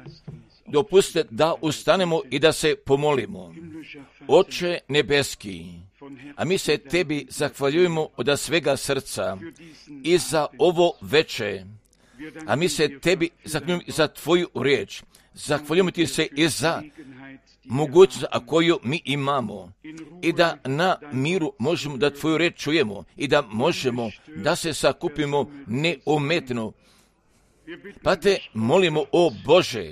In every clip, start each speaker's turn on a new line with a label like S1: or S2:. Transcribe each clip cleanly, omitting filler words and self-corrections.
S1: Dopustite da ustanemo i da se pomolimo. Oče nebeski, a mi se Tebi zahvaljujemo od svega srca i za ovo veče, a mi se Tebi zahvaljujemo i za Tvoju riječ. Zahvaljujemo Ti se i za mogućnost koju mi imamo i da na miru možemo da Tvoju riječ čujemo i da možemo da se sakupimo neometno. Pa Te molimo, o Bože,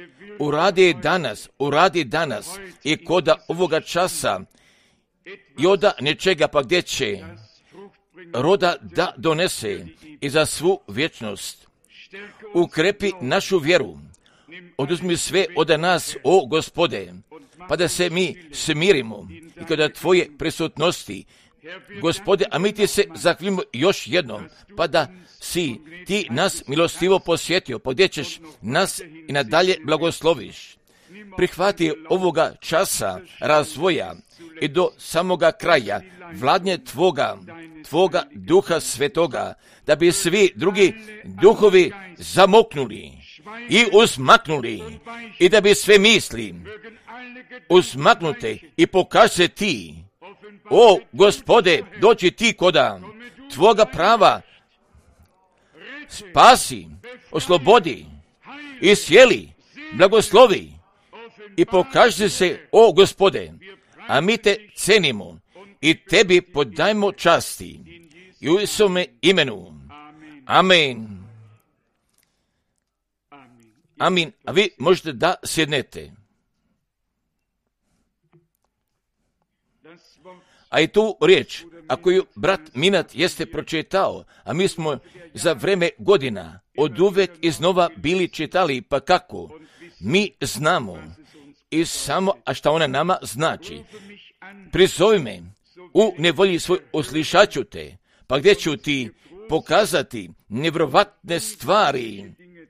S1: uradi danas i koda ovoga časa i oda nečega pa gdje će roda da donese i za svu vječnost. Ukrepi našu vjeru, oduzmi sve od nas, o Gospode, pa da se mi smirimo i kada Tvoje prisutnosti, Gospode, a mi Ti se zahvaljujemo još jednom, pa da si Ti nas milostivo posjetio, pa gdje ćeš nas i nadalje blagosloviš. Prihvati ovoga časa razvoja i do samoga kraja vladnje Tvoga Duha Svetoga, da bi svi drugi duhovi zamoknuli i uzmaknuli i da bi sve misli uzmaknute i pokaži se Ti, o Gospode, doći Ti koda Tvoga prava, spasi, oslobodi, iscijeli, blagoslovi i pokaži se, o Gospode, a mi Te cenimo i Tebi podajmo časti i u Isuse imenu. Amen. Amin. A vi možete da sjednete. A i tu riječ, a koju brat Minat jeste pročitao, a mi smo za vreme godina oduvek iznova bili čitali, pa kako? Mi znamo i samo, a šta ona nama znači. Prizovi me, u nevolji svoj uslišat ću te, pa gdje ću ti pokazati nevjerovatne stvari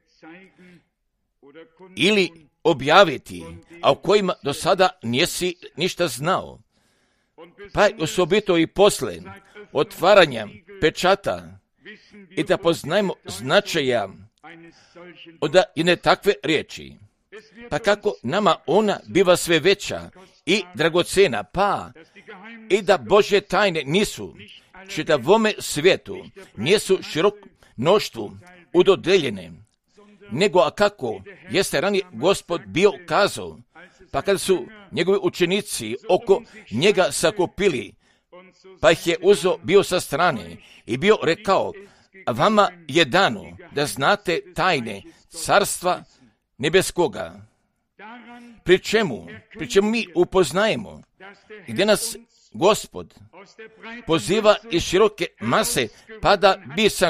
S1: ili objaviti, a o kojima do sada nisi ništa znao. Pa osobito i posle otvaranja pečata i da poznajemo značaja od jedne takve riječi. Pa kako nama ona biva sve veća i dragocena, pa i da Božje tajne nisu čitavome svijetu, nisu širok mnoštvu udodeljene, nego a kako jeste ranije Gospod bio kazao, pa kada su njegovi učenici oko njega sakupili, pa ih je uzeo bio sa strane i bio rekao, vama je dano da znate tajne carstva nebeskoga. Pri čemu mi upoznajemo gdje nas Gospod poziva iz široke mase, pa da bi sa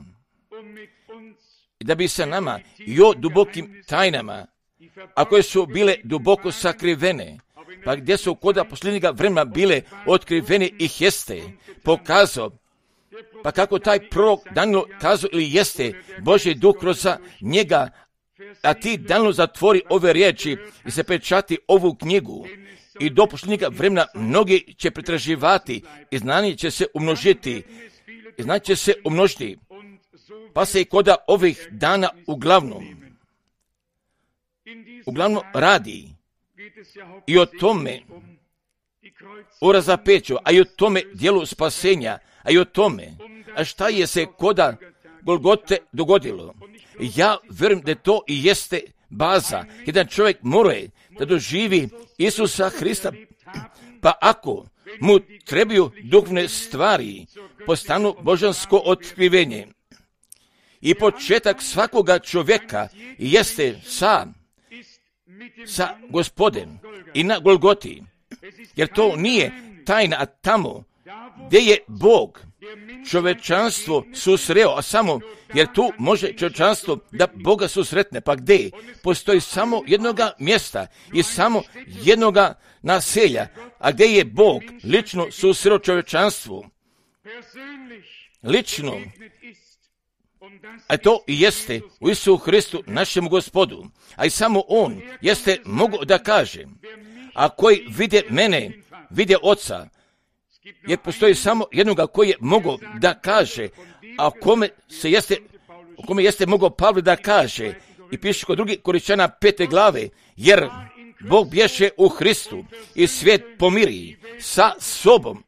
S1: nama i o dubokim tajnama, a koje su bile duboko sakrivene, pa gdje su koda posljednjega vremena bile otkrivene ih jeste pokazao, pa kako taj prorok Danilo kazao ili jeste Božji duh kroz njega, a ti Danilo zatvori ove riječi i se pečati ovu knjigu i do posljednjega vremena mnogi će pretraživati i znanje će se umnožiti, pa se i koda ovih dana uglavnom radi i o tome, o razapeću, a i o tome dijelu spasenja, a i o tome, a šta je se koda Golgote dogodilo. Ja vjerujem da to i jeste baza. Jedan čovjek mora da doživi Isusa Hrista, pa ako mu trebaju duhovne stvari, postanu božansko otkrivenje. I početak svakoga čovjeka jeste sa Gospodem i na Golgoti, jer to nije tajna, a tamo gdje je Bog čovečanstvo susreo, a samo jer tu može čovečanstvo da Boga susretne, pa gdje postoji samo jednoga mjesta i samo jednoga naselja, a gdje je Bog lično susreo čovečanstvo, lično, a to i jeste u Isusu Hristu našem Gospodu, a i samo On jeste mogao da kaže, a koji vide mene, vide Oca, jer postoji samo jednoga koji je mogao da kaže, a o kome jeste mogao Pavle da kaže, I piše kod 2. Korinćana 5. glave, jer Bog bješe u Hristu i svijet pomiri sa sobom.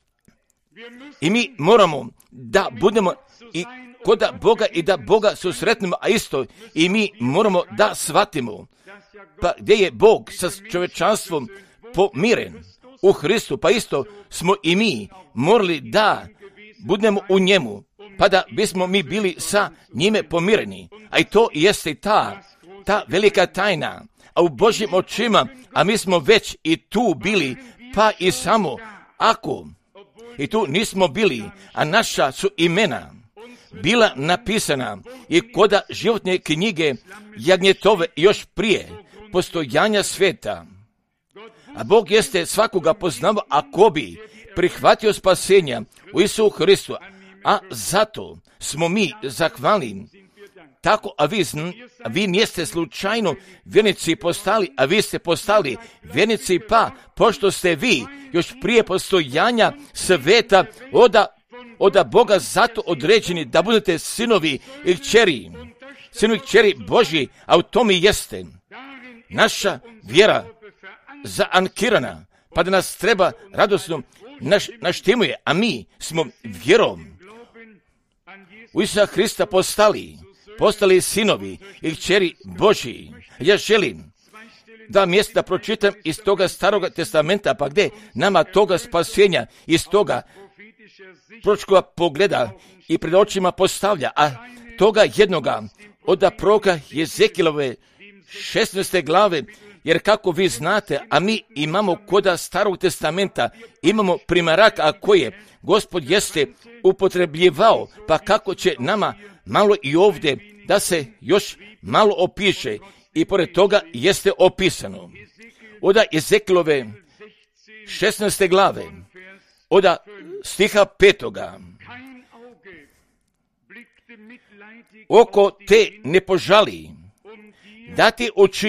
S1: I mi moramo da budemo i kod Boga i da Boga susretnemo, a isto i mi moramo da shvatimo pa gdje je Bog sa čovječanstvom pomiren u Hristu, pa isto smo i mi morali da budemo u njemu, pa da bismo mi bili sa njime pomireni. A i to jeste ta velika tajna. A u Božjim očima, a mi smo već i tu bili, pa i samo ako i tu nismo bili, a naša su imena bila napisana i koda životne knjige jagnjetove još prije postojanja svijeta. A Bog jeste svakoga poznao ako bi prihvatio spasenja u Isusu Hristu, a zato smo mi zahvalni. Tako, a vi niste slučajno vjernici postali, a vi ste postali vjernici, pa pošto ste vi još prije postojanja sveta od Boga zato određeni da budete sinovi i kćeri, sinovi i kćeri Božji, a u tome jeste naša vjera zaankirana, pa da nas treba radosno naštimuje, a mi smo vjerom u Isusa Hrista postali sinovi i kćeri Božji. Ja želim da mjesta pročitam iz toga Staroga testamenta, pa gdje nama toga spasenja iz toga proročkoga pogleda i pred očima postavlja, a toga jednoga od proroka Jezekilove 16. glave, jer kako vi znate, a mi imamo koda Starog testamenta, imamo primarak, a koje Gospod jeste upotrebljivao, pa kako će nama malo i ovdje da se još malo opiše i pored toga jeste opisano. Od Jezekilove 16. glave, od stiha 5. Oko te ne požali da ti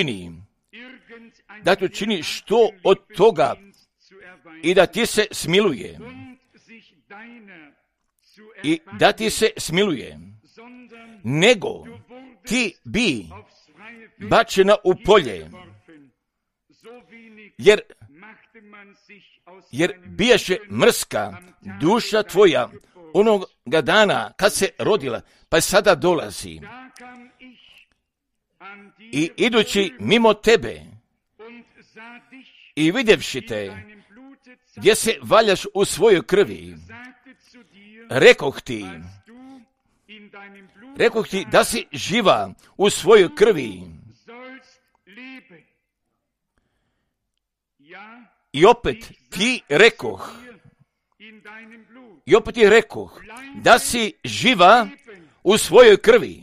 S1: učini što od toga i da ti se smiluje. I da ti se smiluje, nego ti bi bačena u polje, jer bijaše mrska duša tvoja onoga dana kad se rodila, pa sada dolazi. I idući mimo tebe i vidjevši te, gdje se valjaš u svojoj krvi, rekoh ti da si živa u svojoj krvi. I opet ti rekoh da si živa u svojoj krvi.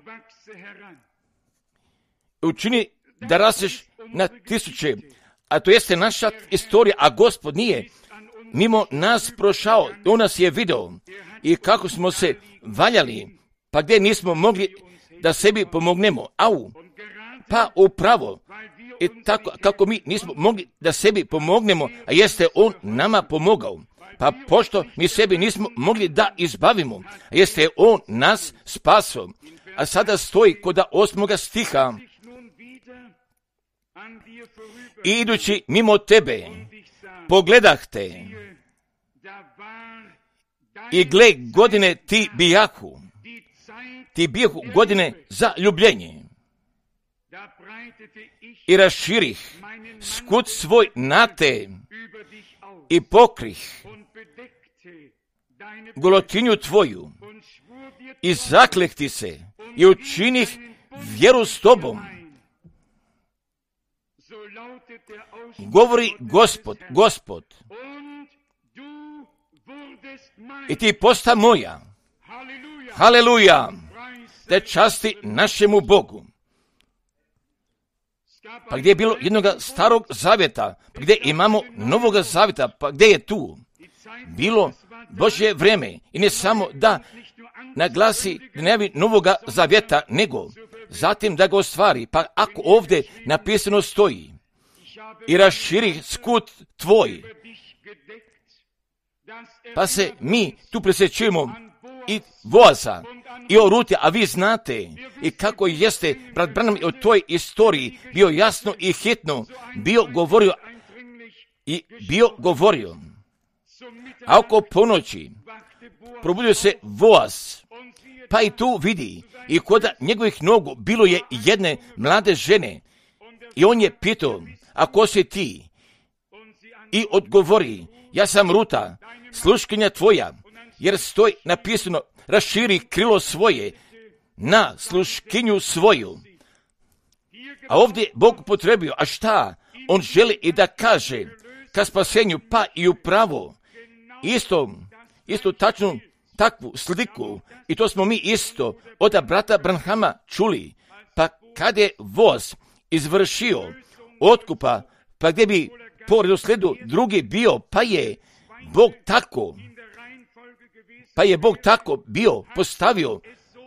S1: Učini da rasteš na tisuće, a to jeste naša istorija, a Gospod nije mimo nas prošao, on nas je video i kako smo se valjali, pa gdje nismo mogli da sebi pomognemo. Pa upravo, i tako kako mi nismo mogli da sebi pomognemo, a jeste on nama pomogao. Pa pošto mi sebi nismo mogli da izbavimo, a jeste on nas spasao. A sada stoji kod 8. stiha, i idući mimo tebe, pogledah te, i gle, godine ti bijahu godine za ljubljenje. I raširih skut svoj na te i pokrih golotinju tvoju i zakleh ti se i učinih vjeru s tobom. Govori Gospod, i ti posta moja. Haleluja, te časti našemu Bogu. Pa gdje je bilo jednoga starog zavjeta, pa gdje imamo novoga zavjeta, pa gdje je tu bilo Božje vrijeme i ne samo da naglasi najavi novoga zavjeta, nego zatim da ga ostvari. Pa ako ovdje napisano stoji i raširi skut tvoj, pa se mi tu presjećujemo i Boaza i o Ruti, a vi znate i kako jeste brat Branham o toj istoriji bio jasno i hitno bio govorio. A oko ponoći probudio se Boaz, pa i tu vidi i kod njegovih nogu bilo je jedne mlade žene i on je pitao, a ko si ti? I odgovori, ja sam Ruta, sluškinja tvoja, jer stoji napisano, raširi krilo svoje na sluškinju svoju. A ovdje Bog potrebio, a šta? On želi i da kaže ka spasenju, pa i upravo isto tačnu takvu sliku, i to smo mi isto od brata Branhama čuli, pa kad je Boaz izvršio otkupa, pa gdje bi po redoslijedu drugi bio, pa je Bog tako bio postavio,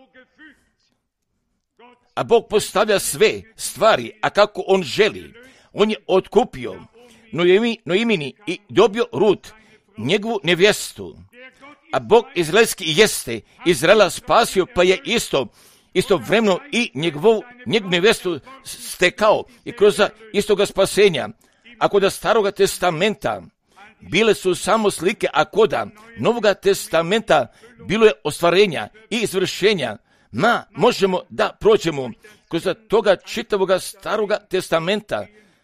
S1: a Bog postavlja sve stvari, a kako on želi. On je otkupio Noemini i dobio Rut, njegovu nevjestu, a Bog izraelski jeste Izraela spasio, pa je istovremeno i njegovu nevjestu stekao i kroz istoga spasenja. A kod Staroga testamenta bile su samo slike, a kod Novoga testamenta bilo je ostvarenja i izvršenja. Možemo da prođemo kroz toga čitavoga Staroga testamenta,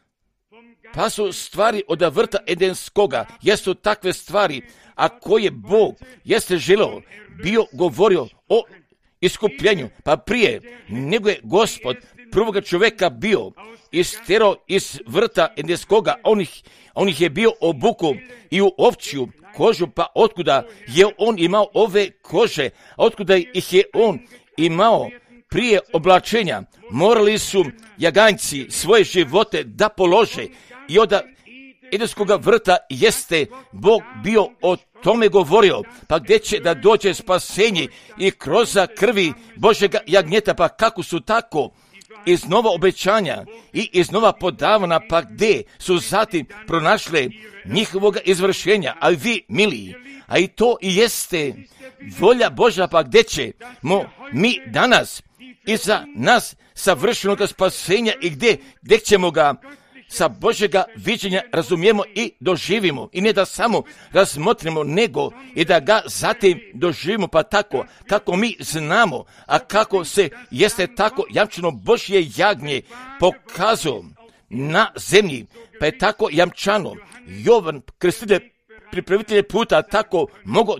S1: pa su stvari od vrta Edenskoga, jesu takve stvari, a koje Bog jeste želeo, bio govorio o iskupljenju, pa prije nego je Gospod prvoga čovjeka bio isterao iz vrta Edenskoga, on ih je bio obuku i u ovčju kožu, pa otkuda je on imao ove kože, otkuda ih je on imao prije oblačenja, morali su jaganjci svoje živote da polože i od Edenskoga vrta jeste Bog bio o tome govorio, pa gdje će da dođe spasenje i kroz krvi Božjega jagnjeta, pa kako su tako iz nova obećanja i iz nova podavana, pa gdje su zatim pronašle njihovoga izvršenja, a vi miliji, a i to i jeste volja Božja, pa gdje ćemo mi danas iza nas savršenog spasenja i gdje ćemo ga sa Božjega viđenja razumijemo i doživimo, i ne da samo razmotrimo, nego i da ga zatim doživimo, pa tako kako mi znamo, a kako se jeste tako jamčeno Božje jagnje pokazao na zemlji, pa je tako jamčano Jovan Krstitelj, pripravitelj puta, tako mogu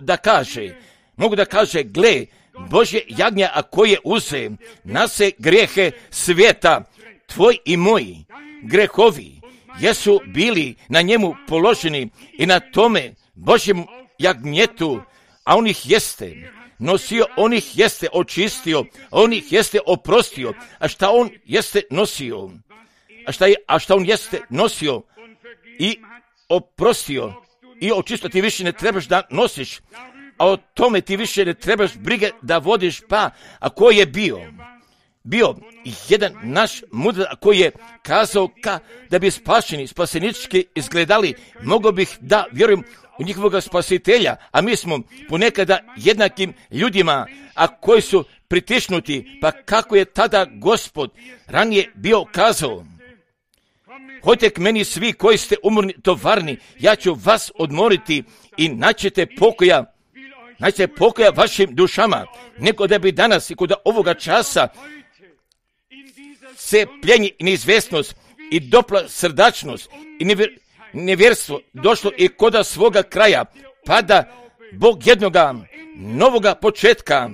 S1: da kaže, gle, Božje jagnje, a koje uze nase grijehe svijeta, tvoj i moji grehovi jesu bili na njemu položeni i na tome Božjem jagnjetu, a on ih jeste nosio, on ih jeste očistio, on ih jeste oprostio. A šta on jeste nosio? A šta on jeste nosio i oprostio i očistio, ti više ne trebaš da nosiš, a o tome ti više ne trebaš brige da vodiš, pa a ko je bio jedan naš mudar koji je kazao da bi spasenički izgledali, mogo bih da vjerujem u njihovog spasitelja, a mi smo ponekada jednakim ljudima, a koji su pritišnuti, pa kako je tada Gospod ranije bio kazao, hojte k meni svi koji ste umorni, tovarni, ja ću vas odmoriti i naćete pokoja vašim dušama, nego da bi danas i kod ovoga časa se pljenji i neizvjesnost i dopla srdačnost i nevjerstvo došlo i koda svoga kraja, pa da Bog jednoga novoga početka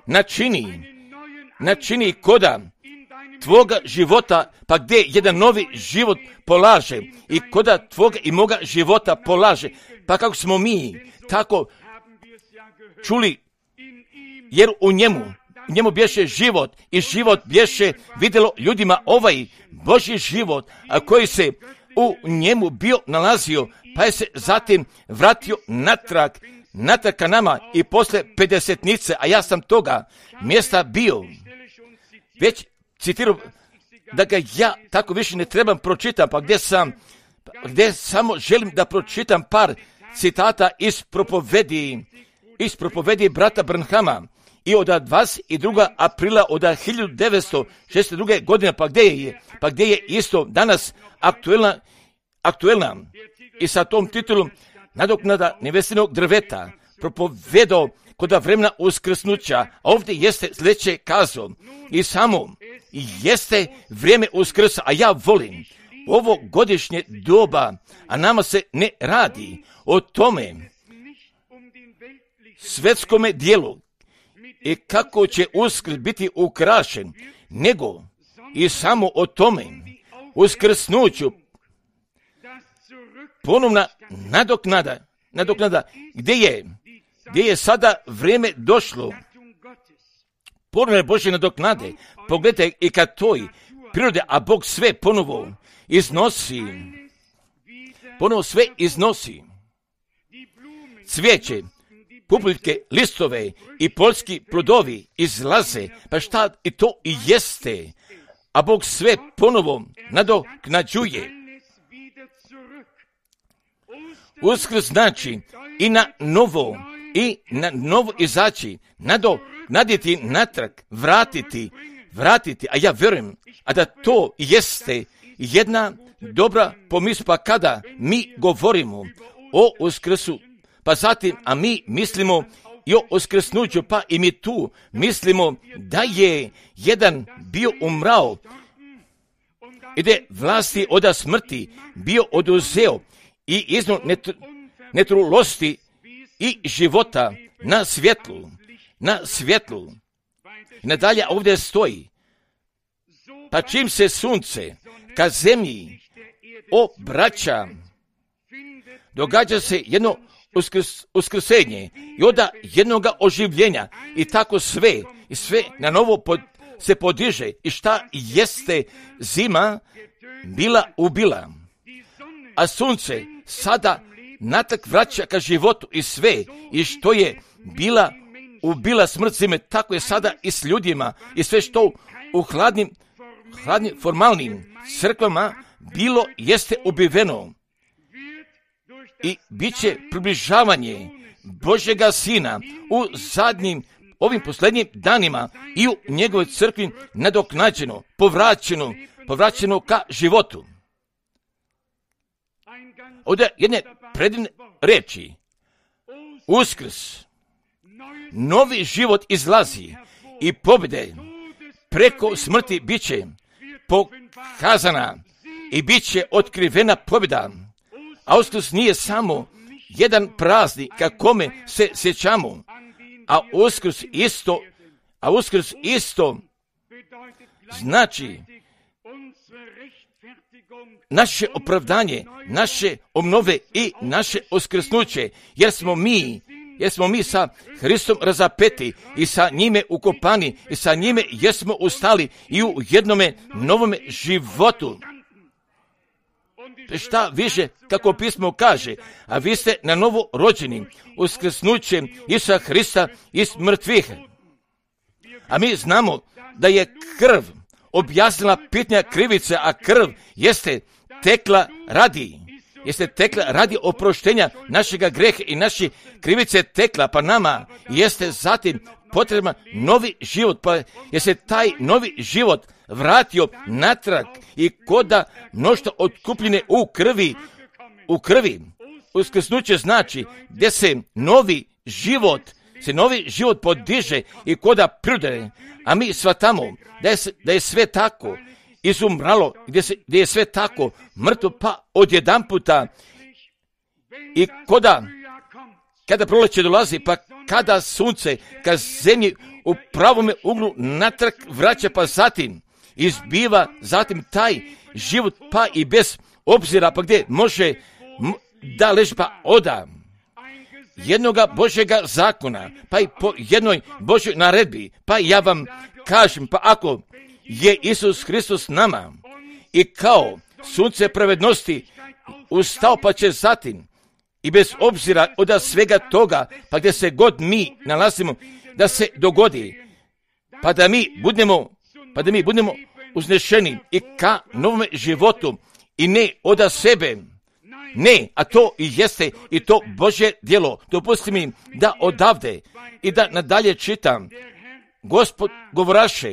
S1: načini koda tvoga života, pa gdje jedan novi život polaže i koda tvoga i moga života polaže, pa kako smo mi tako čuli, jer u njemu bješe život i život bješe vidjelo ljudima ovaj Božji život, a koji se u njemu bio nalazio, pa je se zatim vratio natrag ka nama i posle 50-nice, a ja sam toga mjesta bio već citirao, da ga ja tako više ne trebam pročitam, pa gdje samo želim da pročitam par citata iz propovedi iz propovedi brata Branhama i od 22. aprila od 1962. godine, pa gdje je isto danas aktuelna i sa tom titulom nadoknada nevestinog drveta propovedao kod vremena uskrsnuća, a ovdje jeste sljedeće kazao i samo jeste vrijeme uskrsa, a ja volim ovo godišnje doba, a nama se ne radi o tome svetskome dijelu i kako će uskrs biti ukrašen, nego i samo o tome uskrsnuću ponovna nadoknada gdje je sada vrijeme došlo ponovne Božje nadoknade. Pogledajte i kad toj prirode, a Bog sve ponovo sve iznosi. Cvijeće, publike, listove i poljski plodovi izlaze, pa šta i to i jeste, a Bog sve ponovo nadoknađuje. Uskrs znači i na novo izaći, nadoknaditi natrag, vratiti, a ja vjerujem, a da to jeste jedna dobra pomisla, pa kada mi govorimo o uskrsu, pa zatim, a mi mislimo i o uskrsnuću, pa i mi tu mislimo da je jedan bio umrao i da je vlasti od smrti bio oduzeo i iznad netrulosti i života na svjetlu. Nadalje ovdje stoji, pa čim se sunce ka zemlji obraća, događa se jedno uskrsenje i onda jednoga oživljenja i tako sve na novo se podiže. I šta jeste zima bila ubila, a sunce sada natrag vraća ka životu i sve, i što je bila ubila smrt zime, tako je sada i s ljudima, i sve što u hladnim formalnim crkvama bilo jeste ubiveno i bit će približavanje Božjega Sina u ovim posljednjim danima i u njegovoj crkvi nadoknađeno, povraćeno ka životu. Ovdje jedne predivne reči, uskrs, novi život izlazi i pobjede preko smrti bit će pokazana i bit će otkrivena pobjeda. A uskrs nije samo jedan praznik ka kome se sjećamo, a uskrs isto znači naše opravdanje, naše obnove i naše uskrsnuće, jer smo mi sa Hristom razapeti i sa njime ukopani i sa njime jesmo ustali i u jednome novome životu. Šta više, kako pismo kaže, a vi ste na novo rođeni uskrsnućem Isusa Hrista iz mrtvih. A mi znamo da je krv objasnila pitanja krivice, a krv jeste tekla radi oproštenja našega greha i naše krivice tekla, pa nama jeste zatim potreban novi život, pa je se taj novi život vratio natrag i koda mnoštvo otkupljene u krvi. Uskrsnuće znači gdje se novi život podiže i koda prirode, a mi shvatamo da je sve tako izumralo, gdje je sve tako mrtvo, pa odjedanputa i kada proleće dolazi, pa kada sunce ka zemlji u pravome uglu natrag vraća, pa zatim izbiva zatim taj život, pa i bez obzira, pa gdje može da leži, pa oda jednoga Božjega zakona, pa i po jednoj Božjoj naredbi. Pa ja vam kažem, pa ako je Isus Hristos nama i kao sunce pravednosti ustao, pa će zatim i bez obzira od svega toga, pa gdje se god mi nalazimo, da se dogodi, pa da mi budemo uznešeni i ka novome životu i ne od sebe, Ne, a to i jeste i to Božje djelo. Dopusti mi da odavde i da nadalje čitam. Gospod govoraše,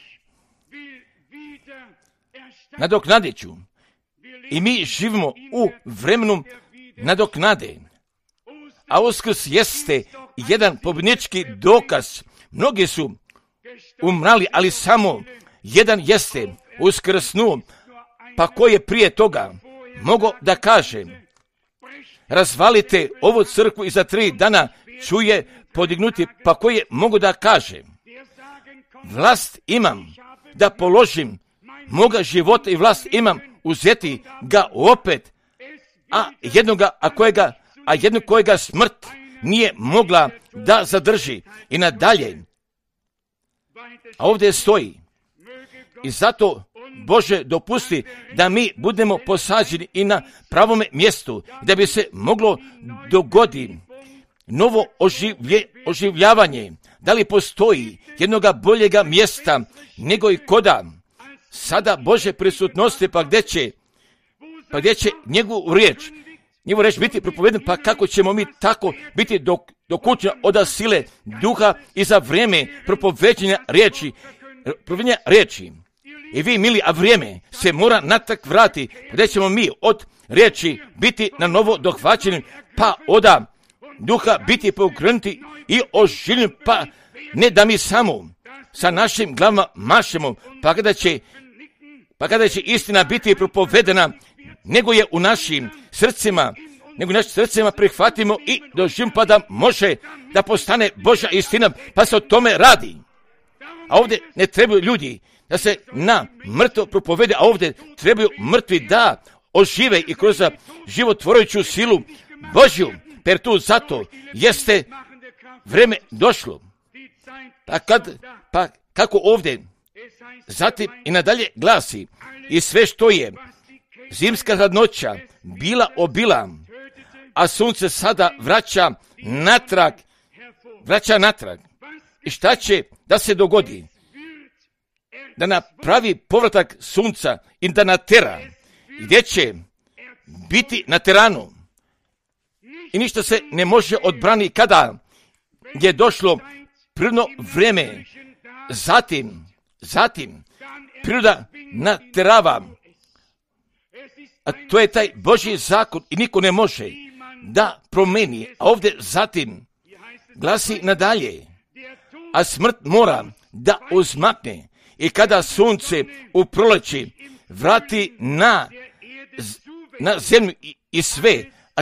S1: nadoknadit ću. I mi živimo u vremenu nadoknade. A Uskrs jeste jedan pobjednički dokaz. Mnogi su umrali, ali samo jedan jeste uskrsnuo. Pa ko je prije toga mogao da kaže, razvalite ovu crkvu i za 3 dana čuje podignuti, pa ko je mogao da kaže, vlast imam da položim moga života i vlast imam uzeti ga opet, a jednog kojega smrt nije mogla da zadrži. I nadalje, a ovdje stoji, i zato Bože dopusti da mi budemo posađeni i na pravome mjestu, da bi se moglo dogoditi novo oživljavanje. Da li postoji jednoga boljega mjesta nego i koda sada Bože prisutnosti, pa gdje će njegovu riječ biti propovedena, pa kako ćemo mi tako biti dokućeni od sile duha i za vrijeme propoveđenja riječi. I vi, mili, a vrijeme se mora natrag vrati, gdje ćemo mi od riječi biti na novo dohvaćeni, pa od duha biti pokrenuti i oživljeni, pa ne da mi samo sa našim glavama mašemo, pa kada će istina biti propovedena, nego je u našim srcima, prihvatimo i doživimo, pa da može da postane Božja istina, pa se o tome radi. A ovdje ne trebaju ljudi da se na mrtvo propovede, a ovdje trebaju mrtvi da ožive i kroz životvorujuću silu Božju, per tu zato jeste vreme došlo. Pa kako ovdje zatim i nadalje glasi, i sve što je zimska hladnoća bila obila, a sunce sada vraća natrag. I šta će da se dogodi? Da napravi povratak sunca i da natera, gdje će biti naterano. I ništa se ne može odbrani kada je došlo prirodno vrijeme. Zatim priroda naterava. A to je taj Božji zakon i niko ne može da promeni. A ovdje zatim glasi nadalje, a smrt mora da uzmakne. I kada sunce u proleći vrati na zemlju i sve, a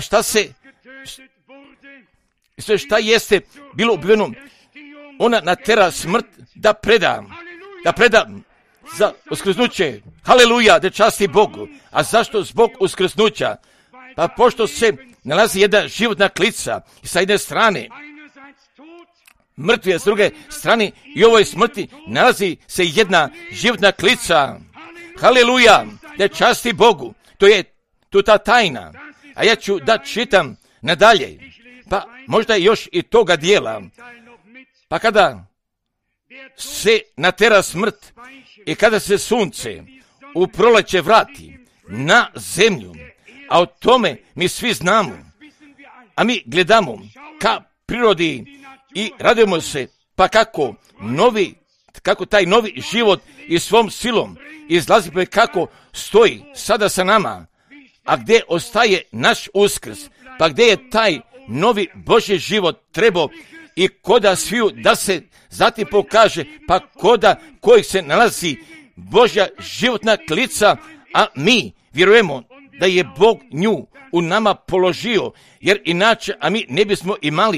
S1: šta jeste bilo ubijeno, ona natera smrt da preda za uskrsnuće. Haleluja, da časti Bogu. A zašto zbog uskrsnuća? Pa pošto se nalazi jedna životna klica i sa jedne strane mrtvi, a s druge strane i ovoj smrti nalazi se jedna životna klica. Haleluja, da časti Bogu. To je tu ta tajna. A ja ću da čitam nadalje. Pa možda još i toga dijela. Pa kada se natera smrt i kada se sunce u proleće vrati na zemlju, a o tome mi svi znamo, a mi gledamo ka prirodi i radujemo se, pa kako taj novi život i svom silom izlazi, pa kako stoji sada sa nama, a gdje ostaje naš uskrs, pa gdje je taj novi Božji život trebao i koda sviju da se zatim pokaže, pa koda kojih se nalazi Božja životna klica, a mi vjerujemo da je Bog nju u nama položio, jer inače, a mi ne bismo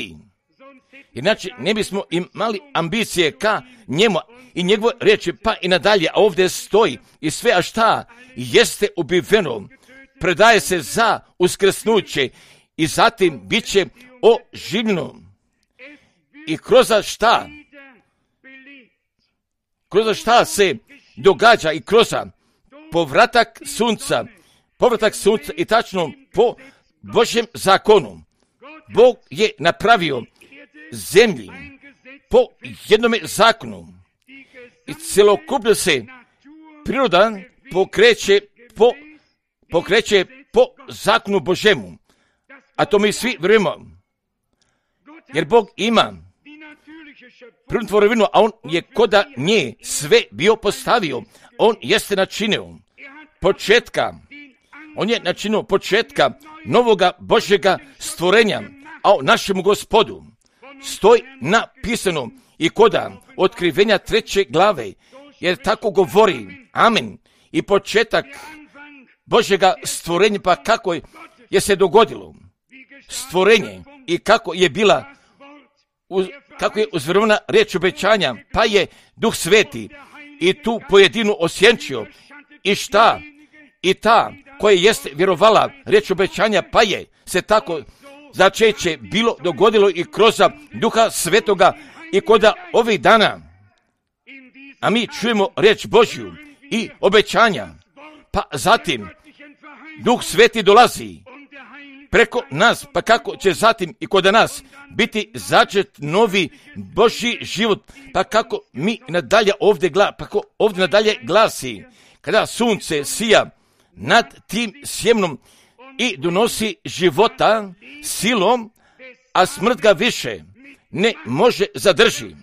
S1: imali ambicije ka njemu i njegove riječi, pa i nadalje, a ovdje stoji i sve, a šta jeste ubiveno, predaje se za uskrsnuće i zatim bit će oživljeno. I kroz šta se događa i kroz povratak sunca i tačno po Božjem zakonu. Bog je napravio zemlji po jednome zakonu i celokupno se priroda pokreće po zakonu Božemu, a to mi svi vjerujemo, jer Bog ima prirodnu tvorevinu, a on je koda nje sve bio postavio. On jeste načinio početka, on je načinio početka novoga Božjega stvorenja, a o našemu Gospodu stoji napisano i koda otkrivenja 3. glave, jer tako govori, amen, i početak Božjega stvorenja, pa kako je se dogodilo stvorenje i kako je bila, kako je uzvrvena riječ obećanja, pa je Duh Sveti i tu pojedinu osjenčio i šta? I ta koja jeste vjerovala riječ obećanja, pa je se tako začeće bilo dogodilo i kroz Duha Svetoga i koda ovih dana, a mi čujemo riječ Božju i obećanja, pa zatim Duh Sveti dolazi preko nas, pa kako će zatim i kod nas biti začet novi Božji život, pa kako mi nadalje ovdje nadalje glasi, kada sunce sija nad tim sjemnom i donosi života silom, a smrt ga više ne može zadrži.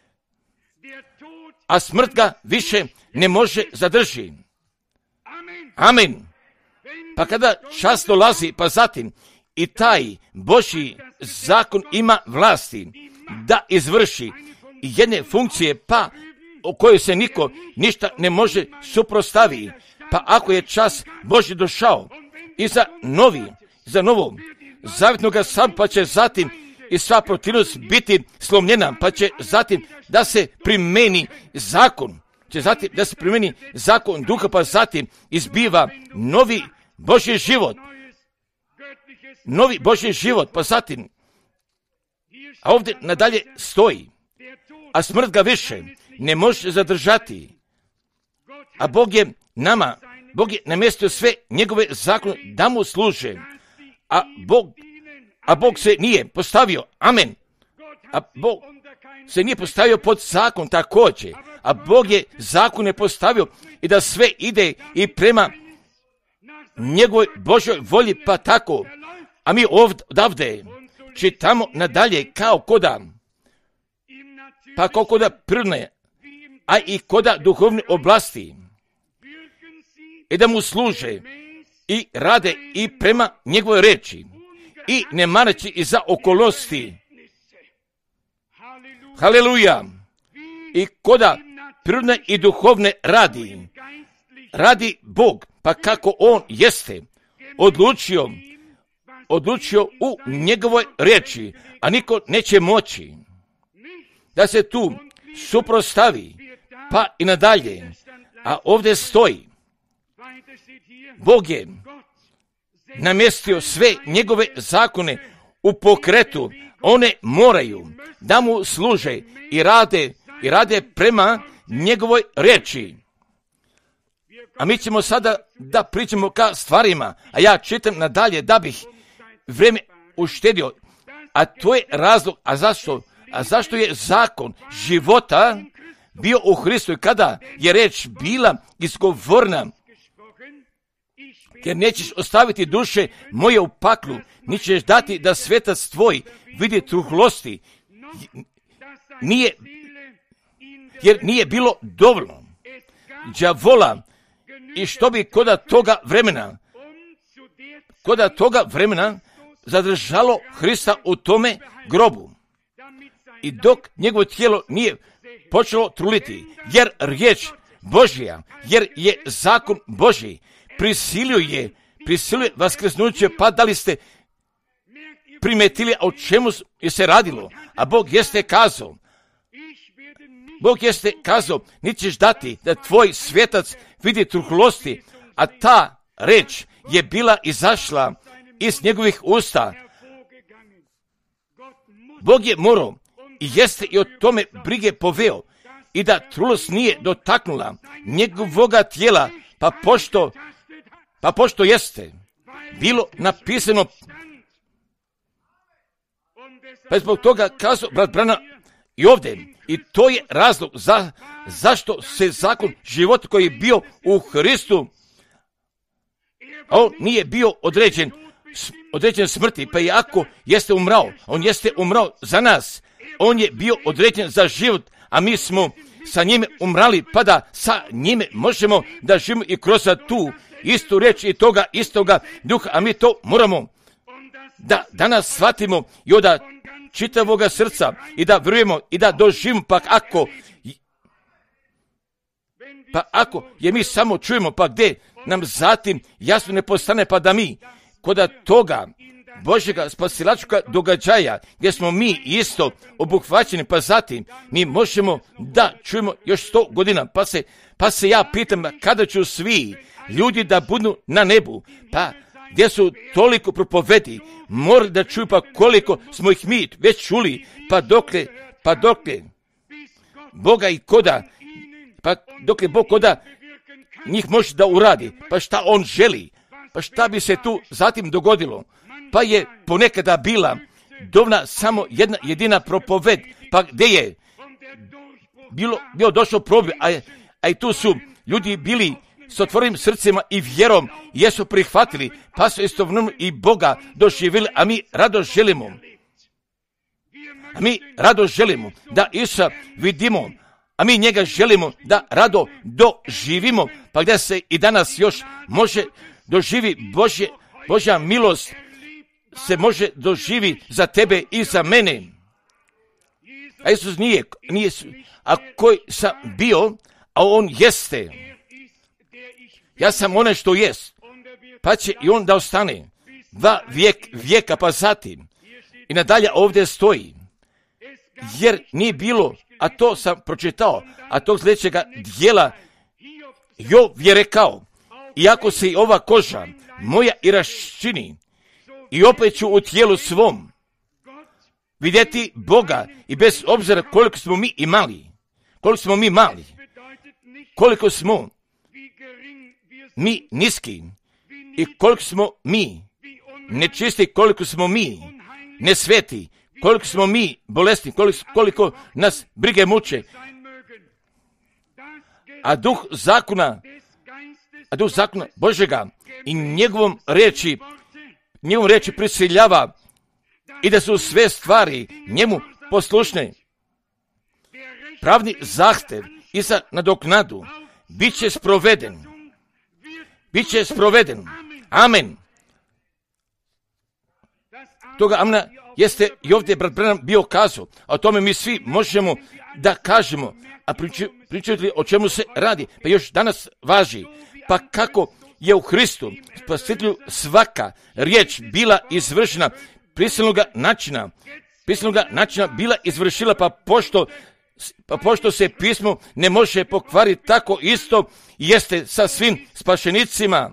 S1: A smrt ga više ne može zadrži. Amen. Pa kada čas dolazi, pa zatim i taj Božji zakon ima vlasti da izvrši jedne funkcije, pa o kojoj se niko ništa ne može suprotstaviti. Pa ako je čas Božji došao i za novo zavjetnoga sam, pa će zatim i sva protivnost biti slomljena, pa će zatim da se primeni zakon, duha, pa zatim izbiva novi Božji život, pa zatim, a ovdje nadalje stoji, a smrt ga više ne može zadržati, a Bog je namjestio sve njegove zakone da mu služe, a Bog se nije postavio, amen, a Bog se nije postavio pod zakon također, a Bog je zakone postavio i da sve ide i prema njegovoj Božoj volji, pa tako, a mi odavde čitamo nadalje kao koda prirodne, a i koda duhovne oblasti, i da mu služe i rade i prema njegovoj reči i ne marajući i za okolnosti. Haleluja! I koda prirodne i duhovne radi Bog, pa kako on jeste odlučio u njegovoj riječi, a niko neće moći da se tu suprotstavi, pa i nadalje. A ovdje stoji, Bog je namjestio sve njegove zakone u pokretu, one moraju da mu služe i rade prema njegovoj riječi. A mi ćemo sada da pričamo ka stvarima, a ja čitam nadalje da bih vrijeme uštedio, a to je razlog, a zašto je zakon života bio u Hristu i kada je reč bila izgovorna, jer nećeš ostaviti duše moje u paklu, nećeš dati da svetac tvoj vidi truhlosti, jer nije bilo dovoljno đavola i što bi koda toga vremena zadržalo Hrista u tome grobu. I dok njegovo tijelo nije počelo truliti, jer riječ Božja, jer je zakon Božji, prisiluje vaskrsnuće, pa da li ste primetili o čemu je se radilo, a Bog jeste kazao, nećeš dati da tvoj svetac vidi truhlosti, a ta reč je bila izašla iz njegovih usta. Bog je morao i jeste i o tome brige poveo i da truhlost nije dotaknula njegovoga tijela, pa pošto jeste bilo napisano, pa zbog toga kazao brat Branham i ovdje, i to je razlog zašto se zakon života koji je bio u Hristu, a on nije bio određen smrti, pa iako jeste umrao, on jeste umrao za nas, on je bio određen za život, a mi smo sa njime umrali, pa da sa njime možemo da živimo i kroz tu istu riječ i toga istoga duha, a mi to moramo da danas shvatimo i od čitavoga srca i da vjerujemo i da doživimo, pa ako je mi samo čujemo, pa gdje nam zatim jasno ne postane, pa da mi kod toga Božjega spasilačkoga događaja gdje smo mi isto obuhvaćeni, pa zatim mi možemo da čujemo još 100 godina, pa se ja pitam kada će svi ljudi da budu na nebu, pa gdje su toliko propovedi, morali da čuju, pa koliko smo ih mi već čuli, pa dokle Boga i koda, pa dokle Bog koda njih može da uradi, pa šta on želi, pa šta bi se tu zatim dogodilo, pa je ponekada bila dovoljna samo jedna jedina propoved, pa gdje je bio došao probij, a i tu su ljudi bili s otvorenim srcima i vjerom, jesu prihvatili, pa su istovremeno i Boga doživjeli, a mi rado želimo da Isusa vidimo, a mi njega želimo da rado doživimo, pa gdje se i danas još može doživi Božja milost, se može doživi za tebe i za mene. A Isus nije, a koji sam bio, a on jeste. Ja sam onaj što jest, pa će i on da ostane 2 vijeka, pa zatim i nadalje ovdje stoji, jer nije bilo, a to sam pročitao, a tog sljedećega dijela Jov je rekao, iako se i ova koža moja i raščini, i opet ću u tijelu svom vidjeti Boga, i bez obzira koliko smo mi mali, koliko smo mi niski i koliko smo mi nečisti, koliko smo mi nesveti, koliko smo mi bolesni, koliko nas brige muče, a duh zakona Božega i njegovom riječi prisiljava i da su sve stvari njemu poslušne. Pravni zahtev i za nadoknadu bit će sproveden. Amen. Toga amena jeste i ovdje brat Branham bio kazao, a o tome mi svi možemo da kažemo, a pričati o čemu se radi, pa još danas važi, pa kako je u Hristu Spasitelju svaka riječ bila izvršena, prisilnoga načina bila izvršila, pa pošto se pismo ne može pokvariti, tako isto jeste sa svim spašenicima.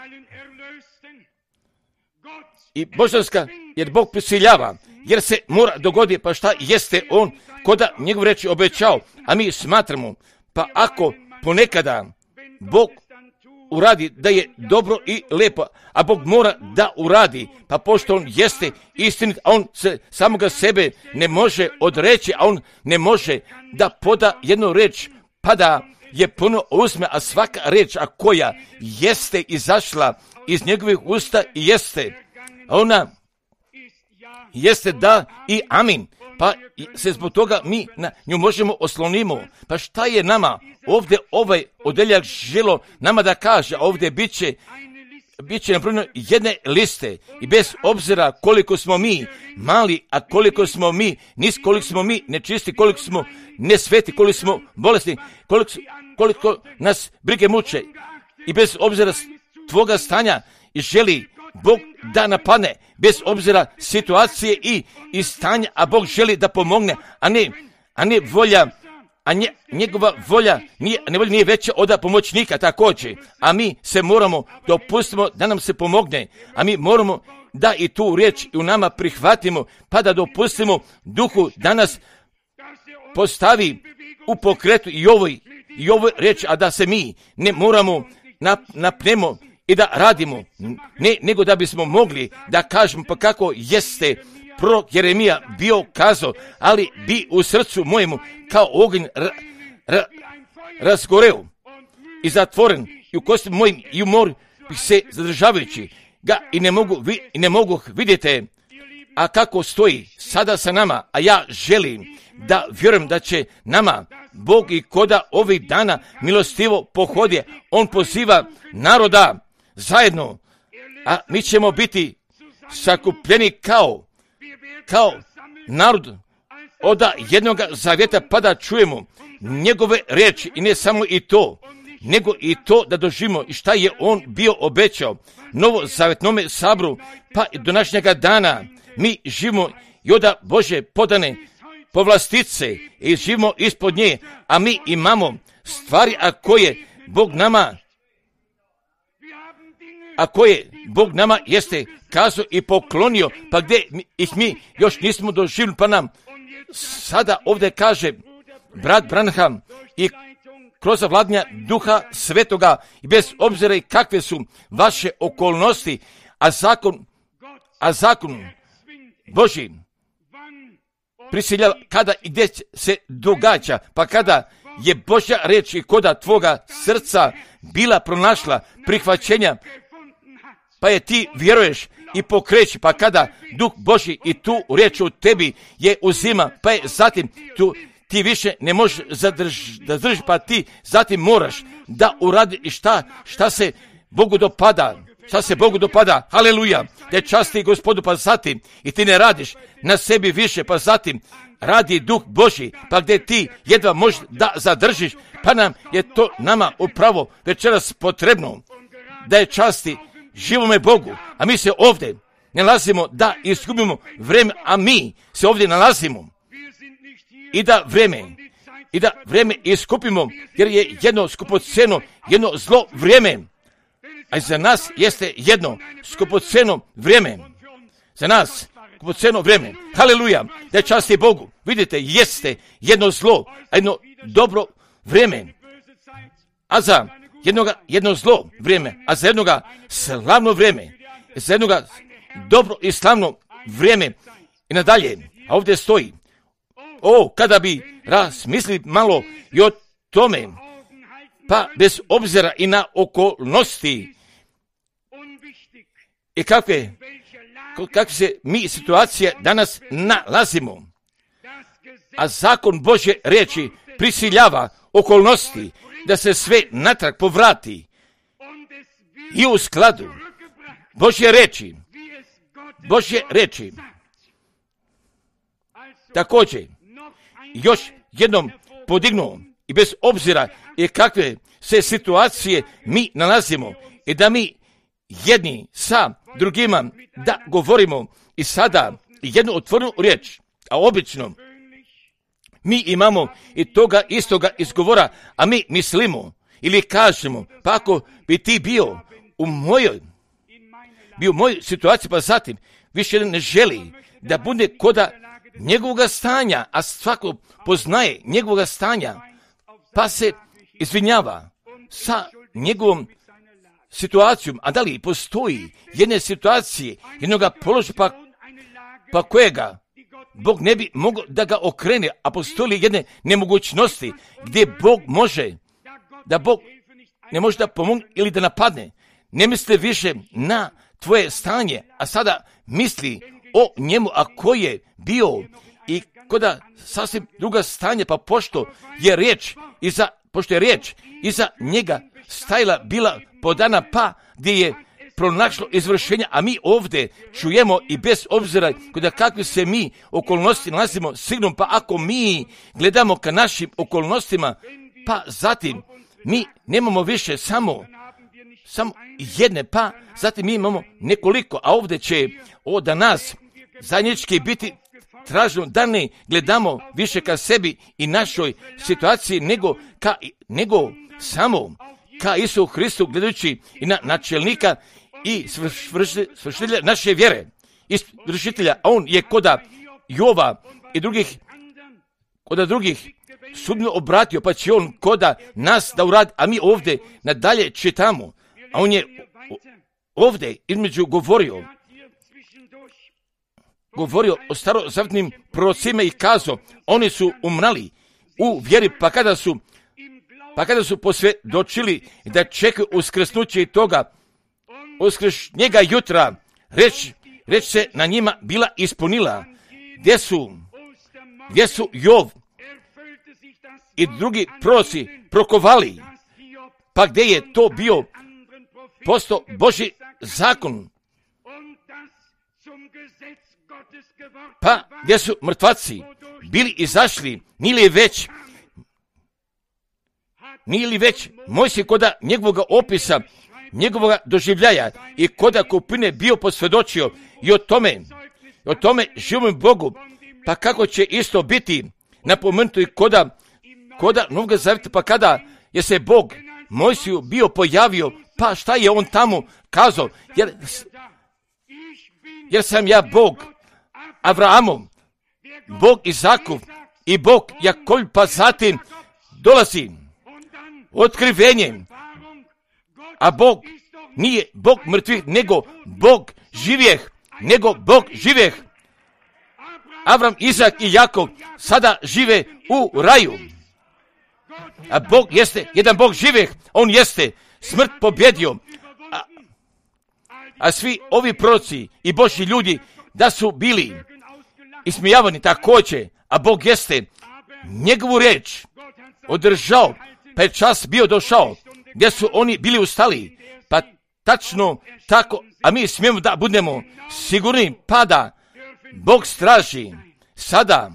S1: I božanska, jer Bog prisiljava, jer se mora dogoditi, pa šta jeste on koda njegov reči obećao, a mi smatramo, pa ako ponekada Bog uradi da je dobro i lepo, a Bog mora da uradi, pa pošto on jeste istinit, a on se samoga sebe ne može odreći, a on ne može da poda jednu reč, pa da je puno uzme, a svaka reč, a koja jeste izašla iz njegovih usta, jeste, a ona jeste da i amin, pa se zbog toga mi na nju možemo oslonimo. Pa šta je nama ovdje ovaj odeljak želo nama da kaže, a ovdje bit će napravljeno jedne liste, i bez obzira koliko smo mi mali, a koliko smo mi niski, koliko smo mi nečisti, koliko smo nesveti, koliko smo bolesni, koliko nas brige muče, i bez obzira tvoga stanja i želi Bog da napadne, bez obzira situacije i stanja, a Bog želi da pomogne, a ne volja, njegova volja nije veća od pomoćnika također, a mi se moramo dopustimo da nam se pomogne, a mi moramo da i tu riječ i u nama prihvatimo, pa da dopustimo duhu da nas postavi u pokretu i ovoj riječi, a da se mi ne moramo napnemo i da radimo, nego da bismo mogli da kažemo, pa kako jeste prorok Jeremija bio kazao, ali bi u srcu mojemu kao oganj razgoreo i zatvoren, i u kostima mojim i u moru se zadržavajući ga i ne mogu vidjeti, a kako stoji sada sa nama, a ja želim da vjerujem da će nama Bog i koda ovih dana milostivo pohodje. On poziva naroda zajedno, a mi ćemo biti sakupljeni kao narod od jednog zavjeta, pa da čujemo njegove riječi i ne samo i to, nego i to da doživimo i šta je on bio obećao novozavjetnome sabru, pa i do današnjega dana mi živimo i od Bože podane povlastice i živimo ispod nje, a mi imamo stvari, a koje Bog nama jeste kazao i poklonio, pa gdje ih mi još nismo doživjeli, pa nam sada ovdje kaže brat Branham i kroz vladanja Duha Svetoga, i bez obzira i kakve su vaše okolnosti, a zakon Božji prisiljava kada i gdje se događa, pa kada je Božja riječ i koda tvoga srca bila pronašla prihvaćenja, pa je ti vjeruješ i pokreći, pa kada Duh Božji i tu riječ u tebi je uzima, pa je zatim ti više ne možeš zadrži, pa ti zatim moraš da uradi i šta se Bogu dopada, haleluja, te časti Gospodu, pa zatim i ti ne radiš na sebi više, pa zatim radi Duh Božji, pa gdje ti jedva možeš da zadržiš, pa nam je to nama upravo večeras potrebno, da je časti živome Bogu, a mi se ovdje nalazimo da izgubimo vrijeme, a mi se ovdje nalazimo i da vrijeme iskupimo, jer je jedno skupoceno, jedno zlo vrijeme, a za nas jeste jedno skupoceno vrijeme. Za nas skupoceno vrijeme. Haleluja, da je časti Bogu. Vidite, jeste jedno zlo, a jedno dobro vrijeme. A za jedno zlo vrijeme, a za jednoga slavno vrijeme, za jednoga dobro i slavno vrijeme. I nadalje, a ovdje stoji, kada bi razmislili malo i o tome, pa bez obzira i na okolnosti i kakve se mi situacije danas nalazimo, a zakon Božje riječi prisiljava okolnosti da se sve natrag povrati i u skladu Božje riječi. Također, još jednom podignuo i bez obzira i kakve se situacije mi nalazimo i da mi jedni sa drugima da govorimo i sada jednu otvorenu riječ, a obično mi imamo i toga istoga izgovora, a mi mislimo ili kažemo, pa ako bi ti bio u mojoj situaciji, pa zatim više ne želi da bude koda njegovoga stanja, a svako poznaje njegovoga stanja, pa se izvinjava sa njegovom situacijom, a da li postoji jedne situacije, jednoga položaja pa kojega Bog ne bi mogao da ga okrene, a postoji jedne nemogućnosti gdje Bog ne može da pomogne ili da napadne. Ne misli više na tvoje stanje, a sada misli o njemu, a koji je bio i koda sasvim druga stanje, pa pošto je riječ iza njega stajala bila podana, pa gdje je pronašlo izvršenja, a mi ovdje čujemo i bez obzira kada kakve se mi okolnosti nalazimo sigurno, pa ako mi gledamo ka našim okolnostima, pa zatim mi nemamo više samo jedne, pa zatim mi imamo nekoliko, a ovdje će da nas zajednički biti traženo da ne gledamo više ka sebi i našoj situaciji, nego samo ka Isu Hristu, gledajući i na načelnika i svršitelja naše vjere, izvršitelja, a on je koda Jova i drugih sudbino obratio, pa će on koda nas da uradi, a mi ovdje nadalje čitamo, a on je ovdje između govorio o starozavjetnim prorocima i kazao, oni su umrali u vjeri, pa kada su posvjedočili da čekaju uskrsnuće toga uskršnjega jutra reč se na njima bila ispunila, gdje su Jov i drugi proroci prokovali, pa gdje je to bio posto Božji zakon, pa gdje su mrtvaci bili izašli, nije li već Mojsije koda njegovog opisa, njegovog doživljaja i koda kupine bio posvjedočio i o tome živom Bogu, pa kako će isto biti napomenuto i koda Novog Zavjeta, pa kada je se Bog Mojsiju bio pojavio, pa šta je on tamo kazao, jer sam ja Bog Avraamov, Bog Izakov i Bog Jakov, pa zatim dolazi otkrivenje, a Bog nije Bog mrtvih, nego Bog živjeh, Avram, Izak i Jakov sada žive u raju, a Bog jeste jedan Bog živjeh, on jeste smrt pobjedio, a svi ovi proroci i Božji ljudi da su bili ismijavani također, a Bog jeste njegovu riječ održao, pa je čas bio došao gdje su oni bili ustali, pa tačno tako, a mi smijemo da budemo sigurni, pa da Bog straži sada,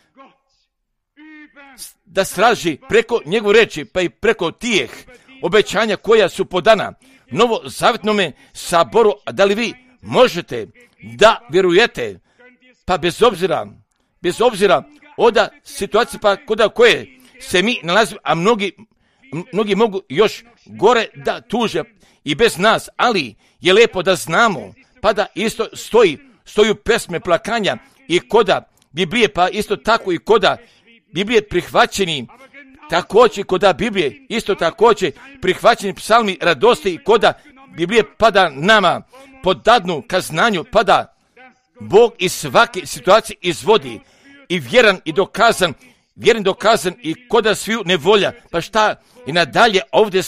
S1: da straži preko njegove riječi, pa i preko tih obećanja koja su podana novozavjetnome saboru. A da li vi možete da vjerujete, pa bez obzira od situacije pa koda koje se mi nalazimo, a mnogi mogu još gore da tuže i bez nas, ali je lijepo da znamo, pa da isto stoju pesme plakanja i koda Biblije, pa isto tako i koda Biblije prihvaćeni, također koda Biblije, isto također prihvaćeni psalmi radosti i koda Biblije pada nama podadnu ka znanju, pada Bog iz svake situacije izvodi i vjeran dokazan i koda sviju nevolja, pa šta i nadalje ovdje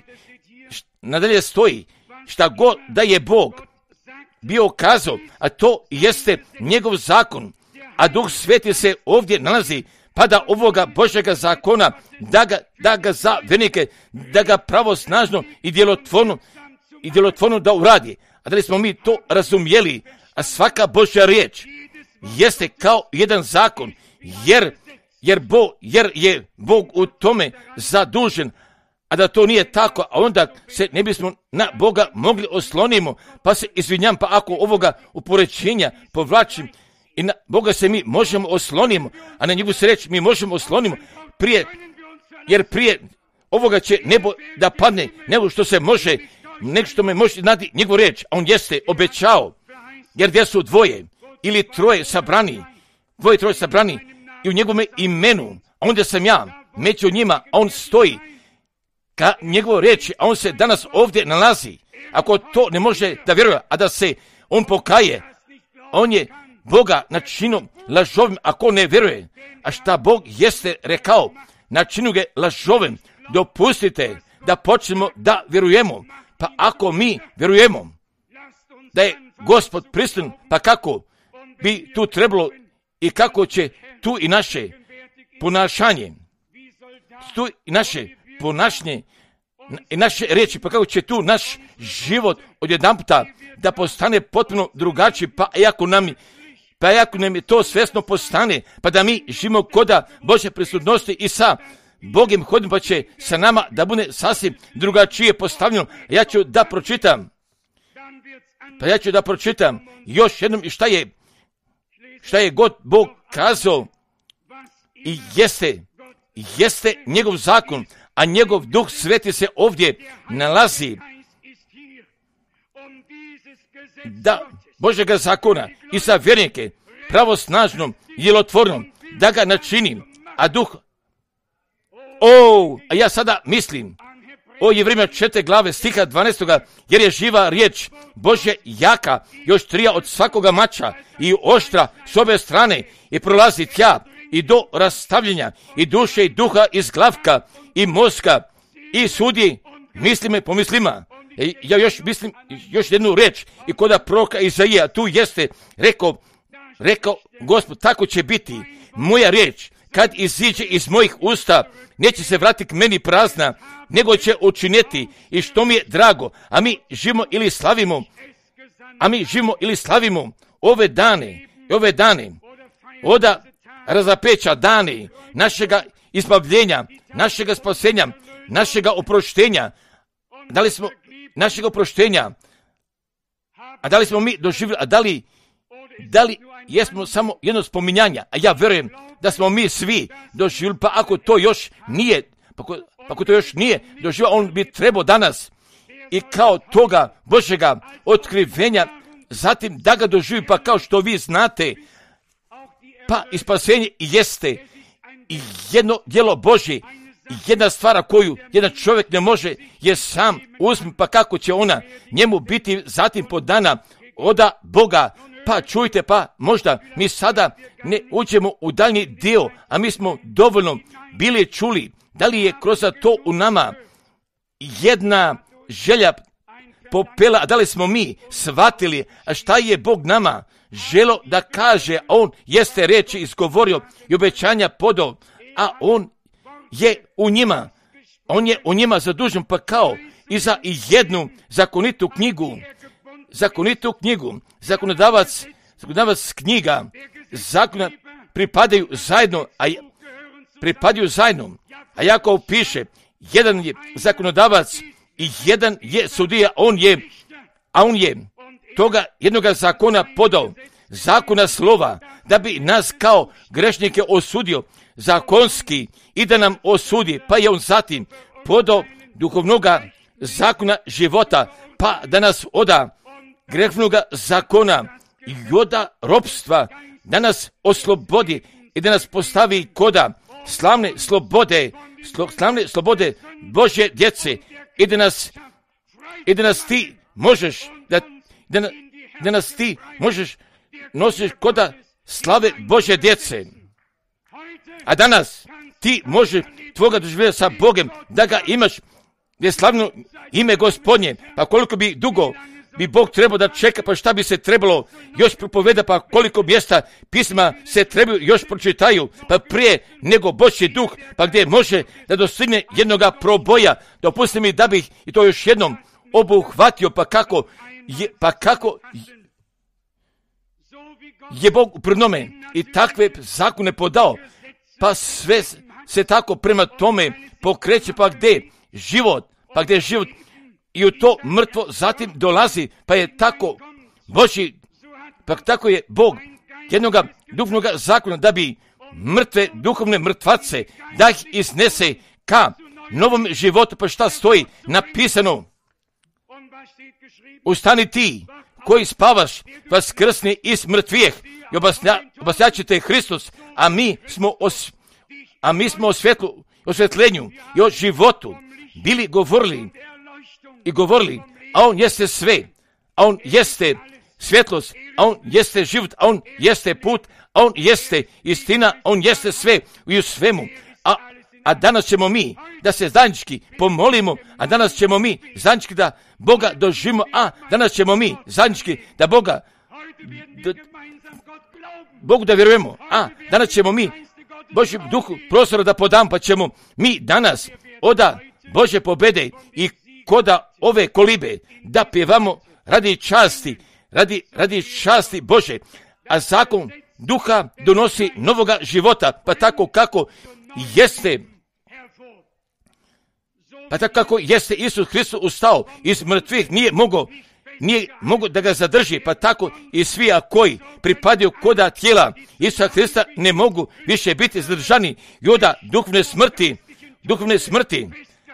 S1: stoji, šta god da je Bog bio kazao, a to jeste njegov zakon, a Duh Sveti se ovdje nalazi, pa da ovoga Božjega zakona, da ga za vernike, da ga pravosnažno i djelotvorno da uradi. A da li smo mi to razumjeli? A svaka Božja riječ jeste kao jedan zakon, jer je Bog u tome zadužen, a da to nije tako, a onda se ne bismo na Boga mogli oslonimo, pa se izvinjam, pa ako ovoga upoređenja povlačim, i na Boga se mi možemo oslonimo, a na njegovu se reći mi možemo oslonimo jer prije ovoga će nebo da padne nego što me može znati njegovu riječ, a on jeste obećao, jer gdje su dvoje ili troje sabrani i u njegovom imenu, a onda sam ja među njima, a on stoji ka njegovoj riječi, a on se danas ovdje nalazi. Ako to ne može da vjeruje, a da se on pokaje, on je Boga načinu lažovim ako ne vjeruje. A šta Bog jeste rekao, načinu ga lažovim. Dopustite da počnemo da vjerujemo. Pa ako mi vjerujemo da je Gospod prisutan, pa kako bi tu trebalo i kako će tu i naše ponašanje, i naše riječi, pa kako će tu naš život odjedanputa da postane potpuno drugačiji, pa ako nam je to svjesno postane, pa da mi živimo koda Božje prisutnosti i sa Bogom hodimo, pa će sa nama da bude sasvim drugačije postavljeno. Ja ću da pročitam još jednom šta je god Bog kazao i jeste njegov zakon, a njegov Duh Sveti se ovdje nalazi da Božjega zakona i sa vjernike pravosnažnom i djelotvornom da ga načinim, a Duh a ja sada mislim o Jevrijima 4. glave stiha 12. jer je živa riječ Božje jaka i oštrija od svakoga mača i oštra s obje strane i prolazi tja i do rastavljenja i duše i duha iz glavka i mozga i sudi mislime po mislima. Ja još mislim, još jednu reč, i koda proroka Izaija, tu jeste, rekao Gospod, tako će biti, moja riječ, kad iziđe iz mojih usta, neće se vratiti k meni prazna, nego će učiniti i što mi je drago, a mi živimo ili slavimo ove dane, oda razapeća dani našega izbavljenja, našega spasenja, našega oproštenja. Našega oproštenja, a da li smo mi doživjeli, a da li jesmo samo jedno spominjanja, a ja vjerujem da smo mi svi doživjeli, pa ako to još nije, ako to još nije doživio, on bi trebao danas i kao toga Božjega otkrivenja, zatim da ga doživi, pa kao što vi znate, pa i spasenje jeste i jedno djelo Božje, jedna stvar koju jedan čovjek ne može je sam uzmi, pa kako će ona njemu biti zatim podana oda Boga. Pa čujte, pa možda mi sada ne uđemo u daljnji dio, a mi smo dovoljno bili čuli. Da li je kroz to u nama jedna želja popela, a da li smo mi shvatili, a šta je Bog nama želo da kaže, a on jeste riječi izgovorio i obećanja podao, a on je u njima, zadužen, pa kao i za jednu zakonitu knjigu, zakonodavac knjiga, zakona pripadaju zajedno, a Jakov piše, jedan je zakonodavac i jedan je sudija, a on je toga jednoga zakona podao, zakona slova, da bi nas kao grešnike osudio zakonski i da nam osudi, pa je on zatim podao duhovnoga zakona života, pa da nas oda grehnoga zakona i oda ropstva, da nas oslobodi i da nas postavi koda slavne slobode Božje djece i da nas ti možeš da nas ti možeš nosiš koda slave Božje djece. A danas ti možeš tvoga doživljati sa Bogem, da ga imaš gdje slavno ime Gospodnje, pa koliko bi dugo bi Bog trebao da čeka, pa šta bi se trebalo još propoveda, pa koliko mjesta pisma se trebaju još pročitaju, pa prije nego Božji duh, pa gdje može da dostigne jednoga proboja. Dopusti mi da bih i to još jednom obuhvatio, pa kako je Bog u prvnome i takve zakone podao, pa sve se tako prema tome pokreće, pa gdje život i u to mrtvo zatim dolazi, pa je tako Božji, pa tako je Bog jednoga duhovnoga zakona da bi mrtve duhovne mrtvace da ih iznese ka novom životu, pa šta stoji napisano? Ustani ti koji spavaš, vaskrsni iz mrtvijeh i obasjaćete Hristos, a mi smo o osvjetljenju i o životu bili govorili, a on jeste sve, a on jeste svjetlost, a on jeste život, a on jeste put, a on jeste istina, a on jeste sve i u svemu. A danas ćemo mi da se zajednički pomolimo, a danas ćemo mi zajednički da Boga doživimo, a danas ćemo mi zajednički da Bogu da vjerujemo, a danas ćemo mi Božjem duhu prostora da podam, pa ćemo mi danas oda Bože pobede i koda ove kolibe da pjevamo radi časti Bože, a zakon duha donosi novoga života, pa tako kako jeste Isus Hristos ustao iz mrtvih, nije mogo da ga zadrži, pa tako i svi koji pripadaju koda tijela Isusa Hrista ne mogu više biti zadržani i oda duhovne smrti.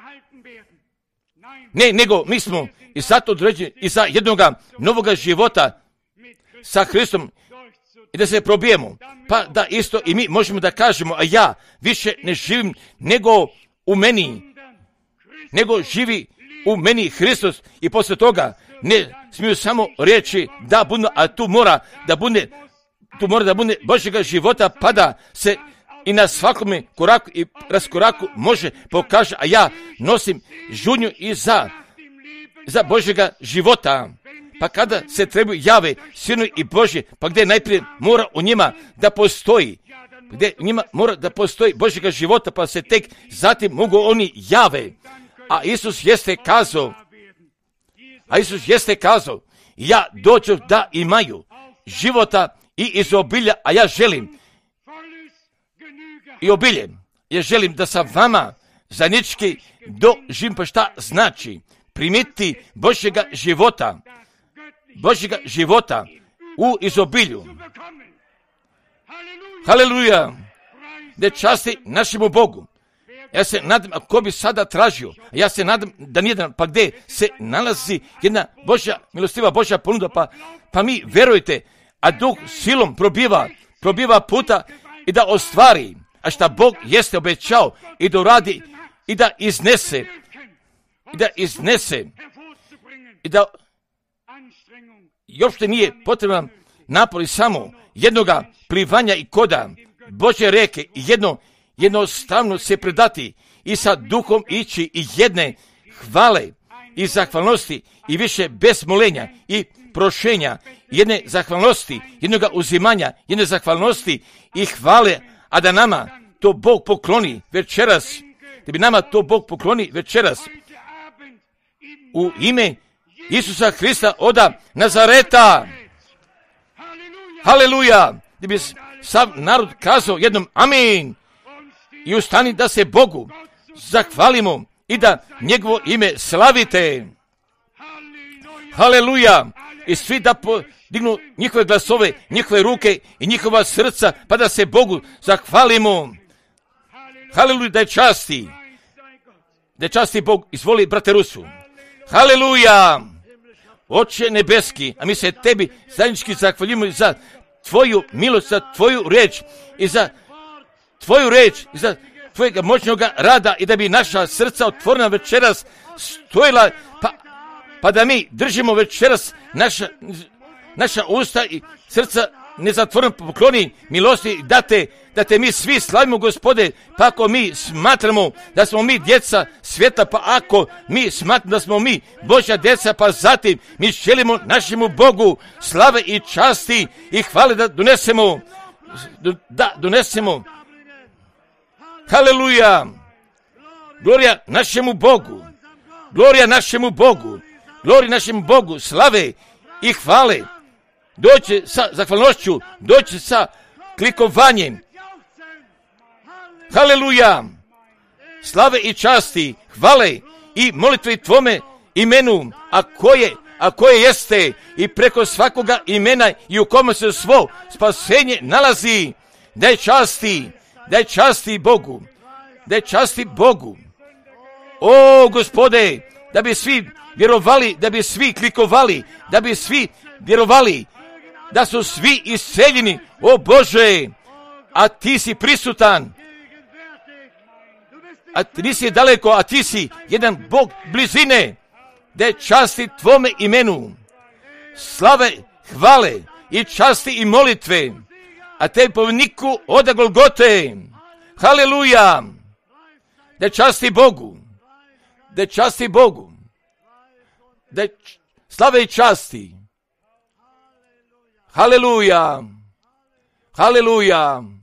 S1: Ne, nego mi smo i zato određeni i za jednoga novoga života sa Hristom i da se probijemo, pa da isto i mi možemo da kažemo, a ja više ne živim nego u meni, nego živi u meni Hristos, i poslije toga ne smiju samo reći da bude, a tu mora da bude Božjega života, pa da se i na svakome koraku i raskoraku može pokaže, a ja nosim žudnju i za za Božjega života. Pa kada se trebaju jave sinovi i Božje, pa gdje najprije mora u njima da postoji, gdje u njima mora da postoji Božjega života, pa se tek zatim mogu oni jave. A Isus jeste kazao, ja dođu da imaju života i izobilja, a ja želim i obilje. Ja želim da sa vama zajednički doživim, pa šta znači primiti Božjega života u izobilju. Haleluja! Da časti našemu Bogu. Ja se nadam, ako bi sada tražio, ja se nadam da nijedan, pa gdje se nalazi jedna Božja, milostiva Božja ponuda, pa mi verujte, a Duh silom probiva puta i da ostvari, a šta Bog jeste obećao i da radi i da iznese, i da i uopšte nije potreban napor i samo jednoga plivanja i koda Božje reke i jednostavno se predati i sa duhom ići i jedne hvale i zahvalnosti i više bez molenja i prošenja, jedne zahvalnosti, jednoga uzimanja, jedne zahvalnosti i hvale, a da nama to Bog pokloni večeras, da bi nama to Bog pokloni večeras u ime Isusa Hrista oda Nazareta. Haleluja! Da bi sav narod kazao jednom amin i ustani da se Bogu zahvalimo i da njegovo ime slavite. Haleluja! I svi da dignu njihove glasove, njihove ruke i njihova srca, pa da se Bogu zahvalimo. Haleluja, da je časti Bog. Izvoli, brate Rusu. Haleluja! Oče nebeski, a mi se tebi zajednički zahvaljujemo za tvoju milost, za tvoju riječ i za tvoju riječ i za tvojega moćnog rada i da bi naša srca otvorena večeras stojila, pa da mi držimo večeras naša usta i srca nezatvoreno pokloni milosti da te mi svi slavimo, Gospode, pa ako mi smatramo da smo mi djeca svijeta, pa ako mi smatramo da smo mi Božja djeca, pa zatim mi želimo našemu Bogu slave i časti i hvale da donesemo. Haleluja! Glorija našemu Bogu, glorija našemu Bogu, slave i hvale. Doći sa zahvalnošću, doći sa klikovanjem. Haleluja! Slave i časti, hvale i molitve tvome imenu, a koje jeste i preko svakoga imena i u kome se svo spasenje nalazi. Da je časti Bogu. O, Gospode, da bi svi vjerovali, da bi svi klikovali, da bi svi vjerovali, da su svi isceljeni, o Bože, a ti si prisutan, a ti nisi daleko, a ti si jedan Bog blizine, da je časti tvome imenu, slave, hvale i časti i molitve, a te povjedniku od Golgote. Haleluja! Da je časti Bogu, da je slave i časti. Haleluja!